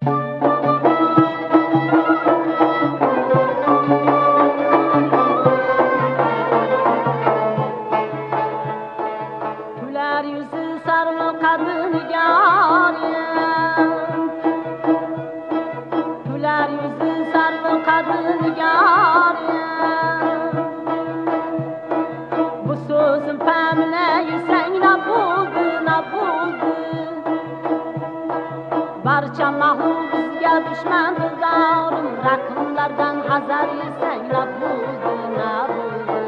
Güler yüzü sarılı kadın nigarım, güler yüzü sarılı kadın nigarım. Bu sözün pemleyi sen ne buldu, ne buldu? Barça mahluk bizga düşmandır davrim, rakımlardan hazar yesen ne buldu, ne buldu?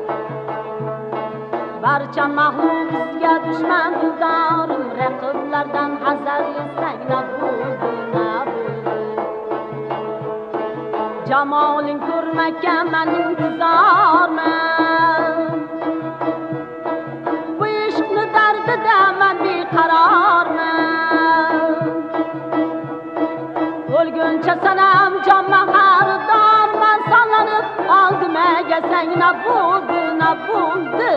Barcha mahluk bizga düşmandir davrim, raqiblardan hazar yesen ne buldu, ne buldu? Jamoling ko'rmakka men intizorman, bu ishqni dardida men beqarorman. O'lguncha sanam jonman xaridorman, sonlanib oldim agasang ne bo'ldi, ne bo'ldi?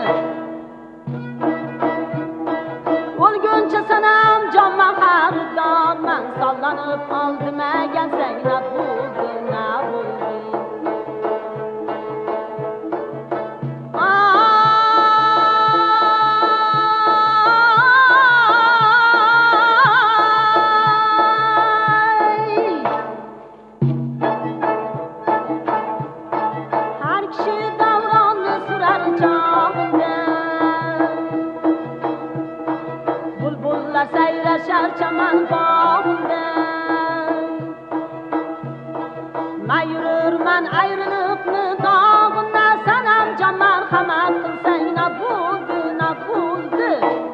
O'lguncha sanam jonman xaridorman, sonlanib oldim agasang ne bo'ldi, ne bo'ldi? Sayrashar chaman bog'ida, men yururman ayriliqni dog'ida. Sanam jon marhamat qilsang ne bo'ldi, ne bo'ldi?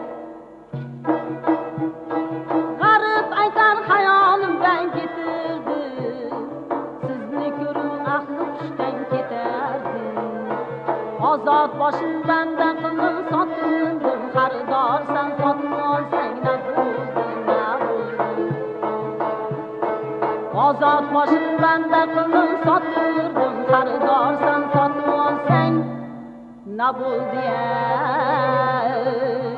G'arib aytar xayolimdan ketildi, sizni ko'rib ahli hushdan ketardi. Ozod boshim banda qildim, sotildim, xaridorsan sotib olsang ne bo'ldi, ne bo'ldi? Ozod boshim banda qildim, sotildim, xaridorsan sotib olsang ne bo'ldi?